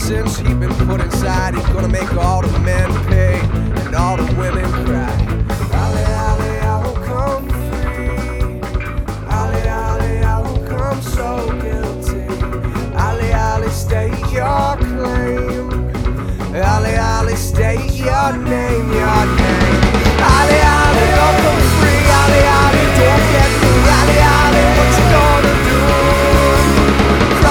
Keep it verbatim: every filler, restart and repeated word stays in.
since he's been put inside, he's gonna make all the men pay and all the women cry.